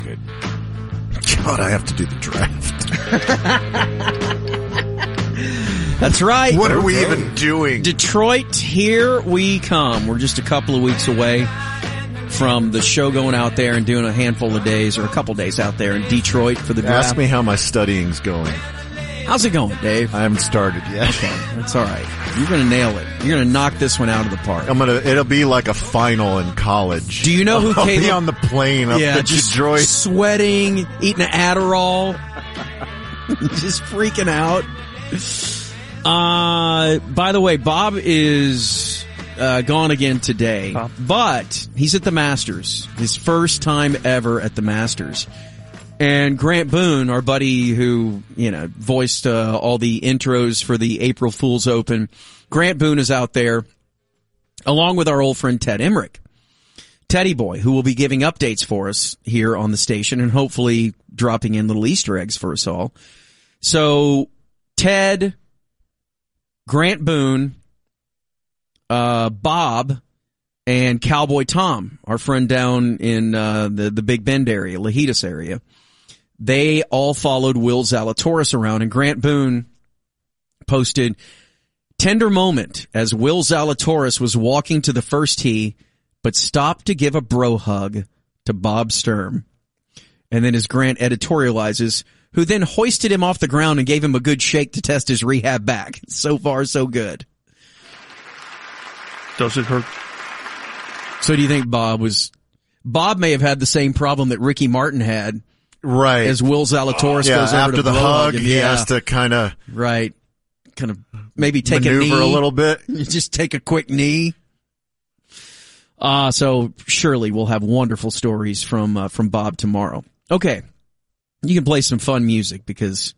Good. God, I have to do the draft. That's right. What are we even doing? Detroit, here we come. We're just a couple of weeks away from the show going out there and doing a handful of days or a couple days out there in Detroit for the draft. Ask me how my studying's going. How's it going, Dave? I haven't started yet. Okay, that's all right. You're going to nail it. You're going to knock this one out of the park. It'll be like a final in college. Do you know who I'll Caleb? be on the plane up to just Detroit. sweating, eating an Adderall, just freaking out. By the way, Bob is gone again today, but he's at the Masters. His first time ever at the Masters. And Grant Boone, our buddy who, voiced all the intros for the April Fool's Open, Grant Boone is out there along with our old friend Ted Emmerich. Teddy Boy, who will be giving updates for us here on the station and hopefully dropping in little Easter eggs for us all. So, Ted, Grant Boone, Bob, and Cowboy Tom, our friend down in the Big Bend area, Lajitas area, they all followed Will Zalatoris around, and Grant Boone posted, tender moment as Will Zalatoris was walking to the first tee, but stopped to give a bro hug to Bob Sturm. And then as Grant editorializes, who then hoisted him off the ground and gave him a good shake to test his rehab back. So far, so good. Does it hurt? So do you think Bob may have had the same problem that Ricky Martin had? Right. As Will Zalatoris goes over after to the hug, he has to kind of maybe take a knee a little bit. Just take a quick knee. So surely we'll have wonderful stories from Bob tomorrow. Okay, you can play some fun music because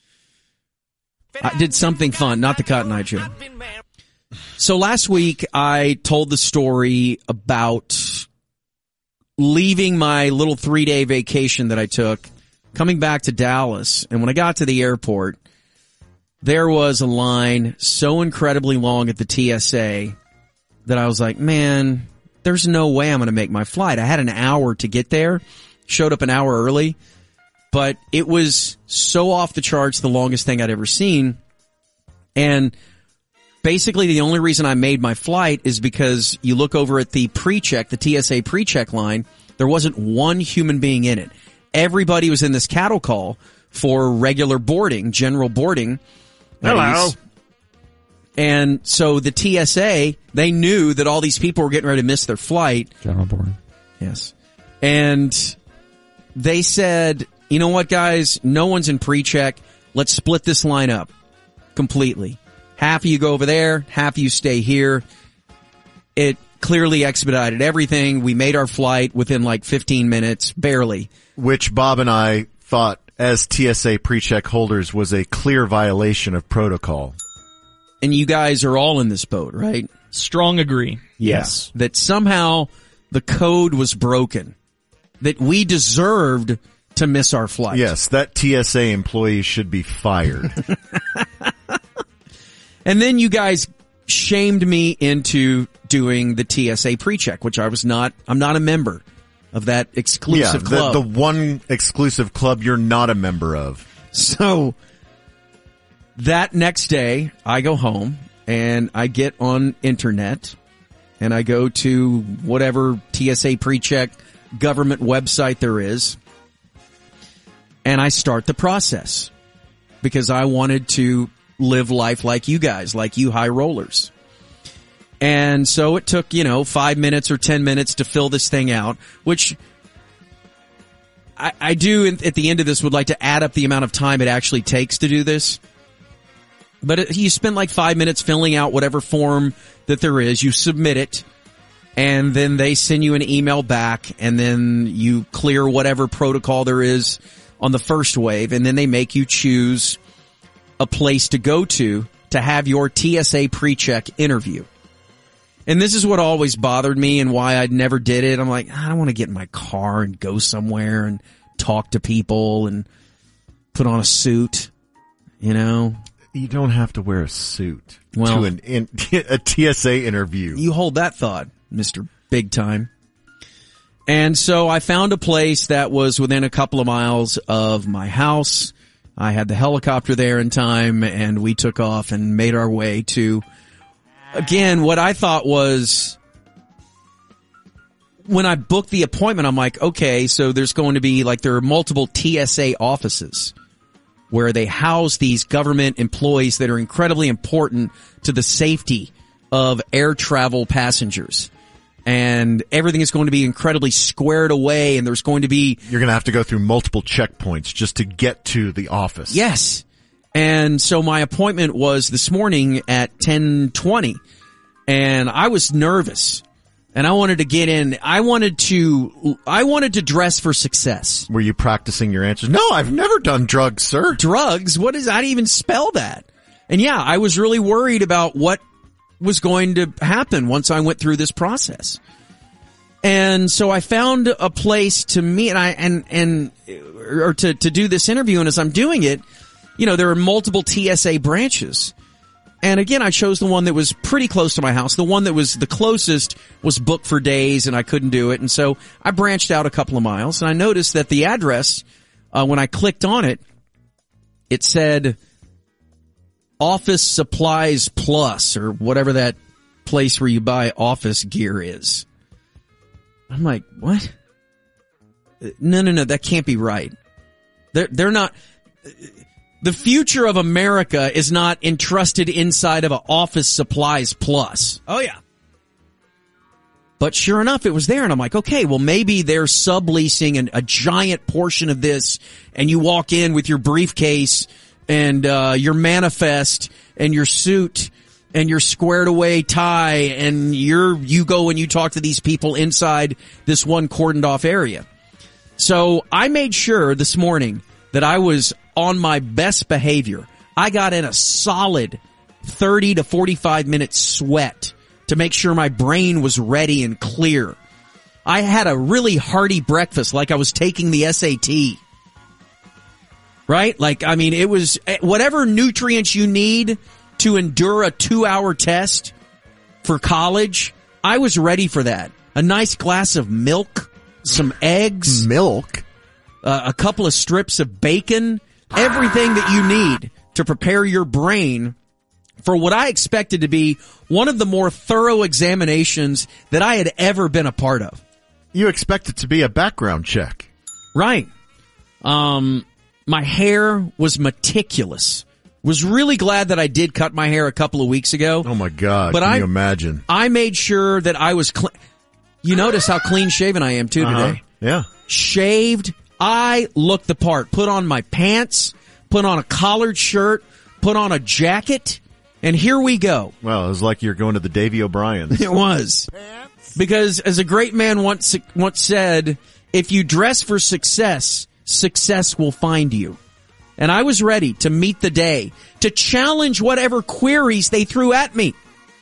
I did something fun, not the Cotton Eye Show. So last week I told the story about leaving my little 3-day vacation that I took, coming back to Dallas, and when I got to the airport, there was a line so incredibly long at the TSA that I was like, man, there's no way I'm going to make my flight. I had an hour to get there, showed up an hour early, but it was so off the charts, the longest thing I'd ever seen, and basically, the only reason I made my flight is because you look over at the pre-check, the TSA pre-check line, there wasn't one human being in it. Everybody was in this cattle call for regular boarding, general boarding. Hello. And so the TSA, they knew that all these people were getting ready to miss their flight. General boarding. Yes. And they said, you know what, guys? No one's in pre-check. Let's split this line up completely. Half of you go over there, half of you stay here. It clearly expedited everything. We made our flight within like 15 minutes, barely. Which Bob and I thought, as TSA pre-check holders, was a clear violation of protocol. And you guys are all in this boat, right? Strong agree. Yes. That somehow the code was broken. That we deserved to miss our flight. Yes, that TSA employee should be fired. And then you guys shamed me into doing the TSA pre-check, which I'm not a member of that exclusive club. The one exclusive club you're not a member of. So that next day I go home and I get on internet and I go to whatever TSA pre-check government website there is and I start the process because I wanted to live life like you guys, like you high rollers. And so it took, 5 minutes or 10 minutes to fill this thing out, which I do at the end of this would like to add up the amount of time it actually takes to do this. But you spend like 5 minutes filling out whatever form that there is, you submit it, and then they send you an email back, and then you clear whatever protocol there is on the first wave, and then they make you choose a place to go to have your TSA pre-check interview. And this is what always bothered me and why I never did it. I'm like, I don't want to get in my car and go somewhere and talk to people and put on a suit, You don't have to wear a suit to a TSA interview. You hold that thought, Mr. Big Time. And so I found a place that was within a couple of miles of my house. I had the helicopter there in time, and we took off and made our way to, again, what I thought was, when I booked the appointment, I'm like, okay, so there's going to be, there are multiple TSA offices where they house these government employees that are incredibly important to the safety of air travel passengers. And everything is going to be incredibly squared away, and there's going to be... You're going to have to go through multiple checkpoints just to get to the office. Yes. And so my appointment was this morning at 10:20, and I was nervous, and I wanted to get in. I wanted to dress for success. Were you practicing your answers? No, I've never done drugs, sir. Drugs? How do you even spell that? And yeah, I was really worried about what was going to happen once I went through this process. And so I found a place to meet to do this interview. And as I'm doing it, there are multiple TSA branches. And again, I chose the one that was pretty close to my house. The one that was the closest was booked for days, and I couldn't do it. And so I branched out a couple of miles, and I noticed that the address, when I clicked on it, it said Office Supplies Plus, or whatever that place where you buy office gear is. I'm like, what? No, that can't be right. They're not... The future of America is not entrusted inside of an Office Supplies Plus. Oh, yeah. But sure enough, it was there, and I'm like, okay, well, maybe they're subleasing a giant portion of this, and you walk in with your briefcase and your manifest and your suit and your squared away tie, and you go and you talk to these people inside this one cordoned off area. So I made sure this morning that I was on my best behavior. I got in a solid 30 to 45 minute sweat to make sure my brain was ready and clear. I had a really hearty breakfast, like I was taking the SAT. Right? It was whatever nutrients you need to endure a 2-hour test for college. I was ready for that. A nice glass of milk, some eggs. Milk? A couple of strips of bacon. Everything that you need to prepare your brain for what I expected to be one of the more thorough examinations that I had ever been a part of. You expect it to be a background check. Right. My hair was meticulous. Was really glad that I did cut my hair a couple of weeks ago. Oh my God. Can you imagine? I made sure that I was You notice how clean shaven I am too today. Yeah. Shaved. I looked the part. Put on my pants, put on a collared shirt, put on a jacket, and here we go. Well, it was like you're going to the Davy O'Brien's. It was. Because as a great man once said, if you dress for success, success will find you. And I was ready to meet the day, to challenge whatever queries they threw at me.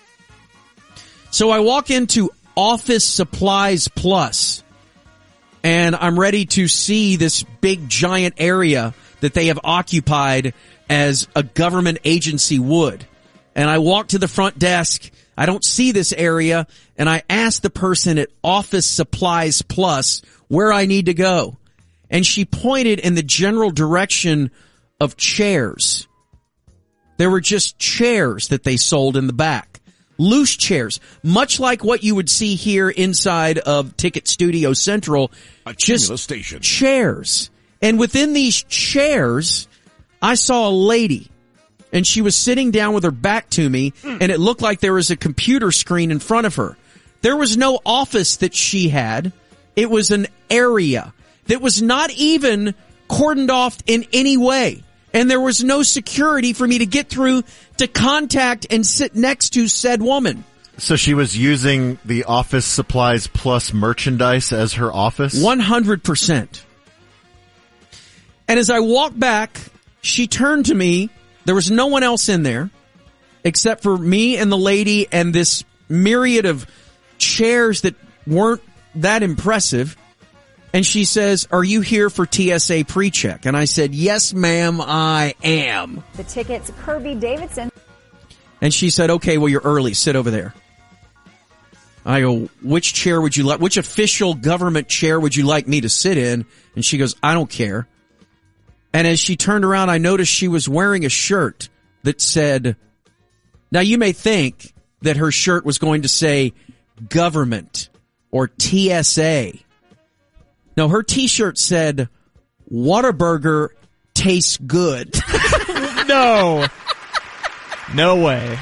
So I walk into Office Supplies Plus, and I'm ready to see this big giant area that they have occupied as a government agency would. And I walk to the front desk. I don't see this area, and I ask the person at Office Supplies Plus where I need to go. And she pointed in the general direction of chairs. There were just chairs that they sold in the back. Loose chairs, much like what you would see here inside of Ticket Studio Central. Just station. Chairs. And within these chairs, I saw a lady, and she was sitting down with her back to me, and it looked like there was a computer screen in front of her. There was no office that she had. It was an area that was not even cordoned off in any way. And there was no security for me to get through to contact and sit next to said woman. So she was using the Office Supplies Plus merchandise as her office? 100%. And as I walked back, she turned to me. There was no one else in there except for me and the lady and this myriad of chairs that weren't that impressive. And she says, "Are you here for TSA PreCheck?" And I said, "Yes, ma'am, I am." The ticket's Kirby Davidson. And she said, "Okay, well, you're early. Sit over there." I go, which chair would you like, which official government chair would you like me to sit in? And she goes, I don't care. And as she turned around, I noticed she was wearing a shirt that said, now you may think that her shirt was going to say government or TSA. No, her t-shirt said, Whataburger tastes good. No. No way.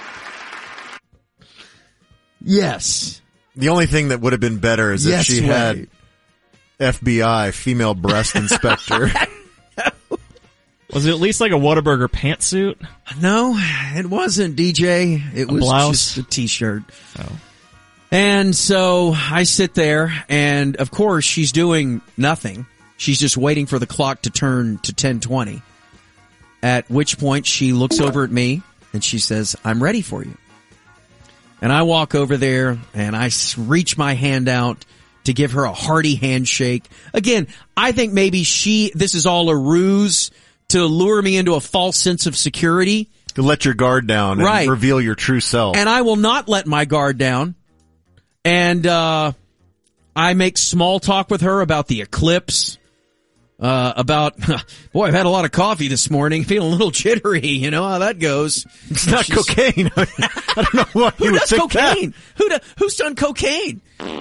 Yes. The only thing that would have been better is if she had FBI, female breast inspector. Was it at least like a Whataburger pantsuit? No, it wasn't, DJ. It was blouse? just a t-shirt. Oh. And so I sit there, and of course she's doing nothing. She's just waiting for the clock to turn to 10:20. At which point she looks over at me and she says, I'm ready for you. And I walk over there and I reach my hand out to give her a hearty handshake. Again, I think maybe this is all a ruse to lure me into a false sense of security. To let your guard down and reveal your true self. And I will not let my guard down. And I make small talk with her about the eclipse. Boy, I've had a lot of coffee this morning, feeling a little jittery, you know how that goes. It's not cocaine. I don't know what you would think cocaine? Who's done cocaine?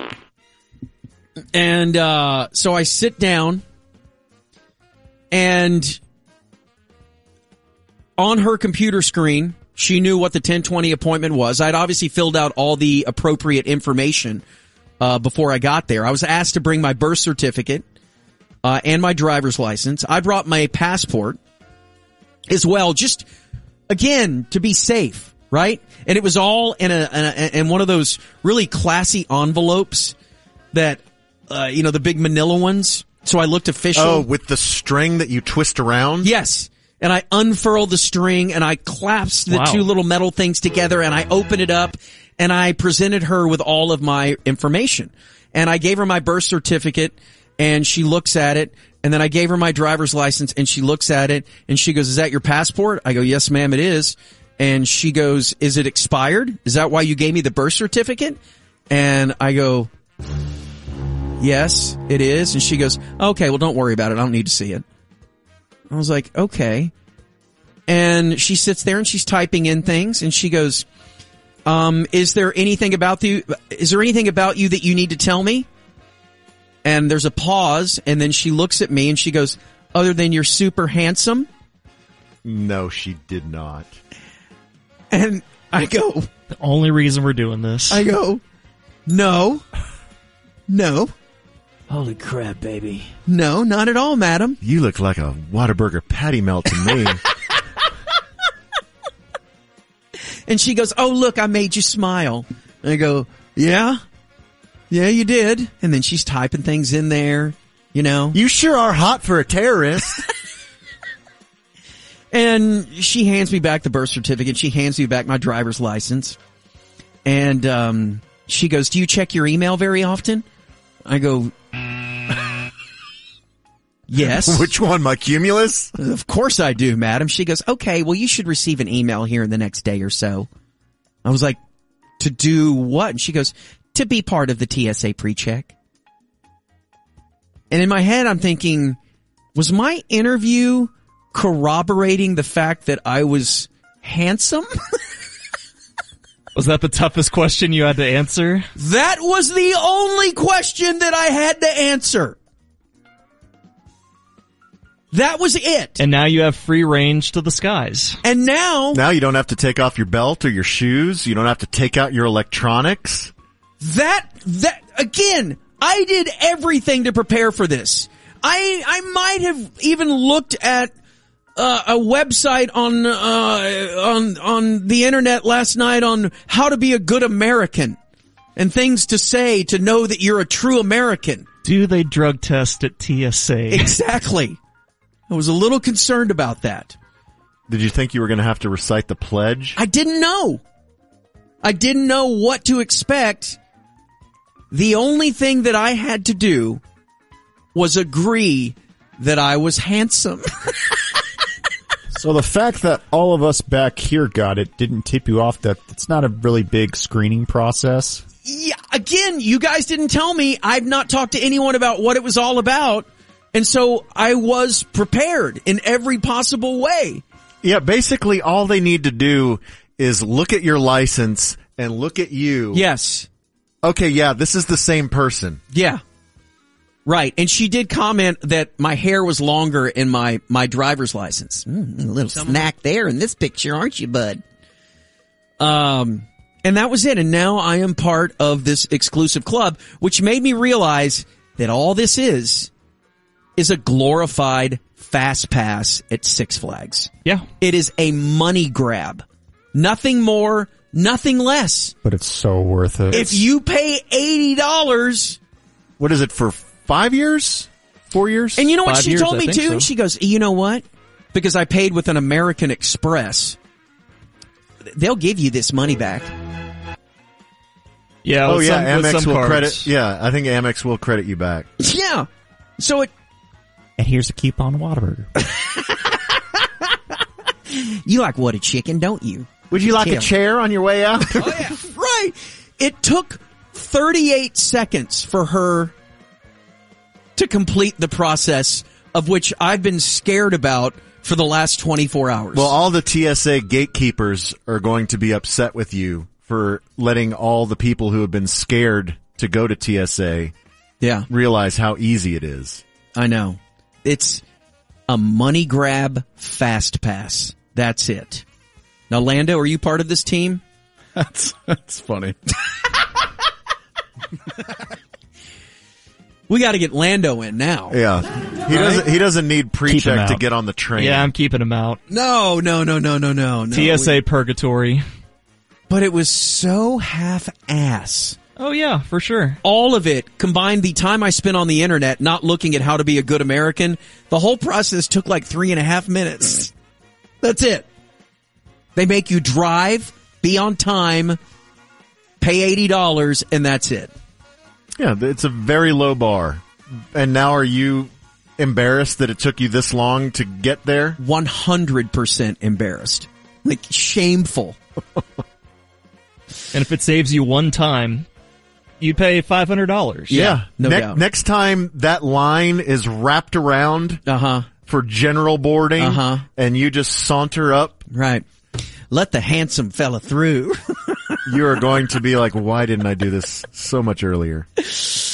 And so I sit down, and on her computer screen, she knew what the 10:20 appointment was. I'd obviously filled out all the appropriate information before I got there. I was asked to bring my birth certificate and my driver's license. I brought my passport as well, just, again, to be safe, right? And it was all in one of those really classy envelopes that, the big manila ones. So I looked official. Oh, with the string that you twist around? Yes. And I unfurled the string and I clasped the two little metal things together and I opened it up and I presented her with all of my information. And I gave her my birth certificate and she looks at it. And then I gave her my driver's license and she looks at it and she goes, is that your passport? I go, yes, ma'am, it is. And she goes, is it expired? Is that why you gave me the birth certificate? And I go, yes, it is. And she goes, okay, well, don't worry about it. I don't need to see it. I was like, okay. And she sits there and she's typing in things and she goes, is there anything about you that you need to tell me? And there's a pause and then she looks at me and she goes, other than you're super handsome? No, she did not. And I go, the only reason we're doing this. I go, no. Holy crap, baby. No, not at all, madam. You look like a Whataburger patty melt to me. And she goes, oh, look, I made you smile. And I go, yeah? Yeah, you did. And then she's typing things in there, you know. You sure are hot for a terrorist. And she hands me back the birth certificate. She hands me back my driver's license. And she goes, do you check your email very often? I go, yes. Which one, my Cumulus? Of course I do, madam. She goes, okay, well, you should receive an email here in the next day or so. I was like, to do what? And she goes, to be part of the TSA pre-check. And in my head, I'm thinking, was my interview corroborating the fact that I was handsome? Was that the toughest question you had to answer? That was the only question that I had to answer. That was it. And now you have free range to the skies. And now you don't have to take off your belt or your shoes. You don't have to take out your electronics. That again, I did everything to prepare for this. I might have even looked at a website on the internet last night on how to be a good American and things to say to know that you're a true American. Do they drug test at TSA? Exactly. I was a little concerned about that. Did you think you were going to have to recite the pledge? I didn't know. I didn't know what to expect. The only thing that I had to do was agree that I was handsome. So the fact that all of us back here got it didn't tip you off that it's not a really big screening process? Yeah, again, you guys didn't tell me. I've not talked to anyone about what it was all about. And so I was prepared in every possible way. Yeah, basically all they need to do is look at your license and look at you. Yes. Okay, yeah, this is the same person. Yeah. Right. And she did comment that my hair was longer in my driver's license. A little snack there in this picture, aren't you, bud? And that was it. And now I am part of this exclusive club, which made me realize that all this is a glorified fast pass at Six Flags. Yeah. It is a money grab. Nothing more, nothing less. But it's so worth it. If you pay $80, What is it, for 5 years? 4 years? and you know what 5 she years, told I me think too? so. She goes, you know what? Because I paid with an American Express, they'll give you this money back. Yeah. Oh with yeah, some, with Amex some will cards. credit. Yeah, I think Amex will credit you back. Yeah. So it, And here's a coupon Whataburger. you like what, a chicken, don't you? Would you like Yeah. a chair on your way out? Oh yeah, right. It took 38 seconds for her to complete the process of which I've been scared about for the last 24 hours. Well, all the TSA gatekeepers are going to be upset with you for letting all the people who have been scared to go to TSA yeah, realize how easy it is. I know. It's a money grab fast pass. That's it. Now, Lando, are you part of this team? That's funny. We got to get Lando in now. Yeah. He doesn't need him pre-check to out. get on the train. Yeah, I'm keeping him out. No. TSA purgatory. But it was so half-ass. Oh yeah, for sure. All of it, combined the time I spent on the internet not looking at how to be a good American, the whole process took like 3.5 minutes. That's it. They make you drive, be on time, pay $80, and that's it. Yeah, it's a very low bar. And now are you embarrassed that it took you this long to get there? 100% embarrassed. Like, shameful. And if it saves you one time, you pay $500. Yeah, no doubt. Next time that line is wrapped around Uh-huh. for general boarding Uh-huh. and you just saunter up, Right. Let the handsome fella through. you are going to be like, why didn't I do this so much earlier?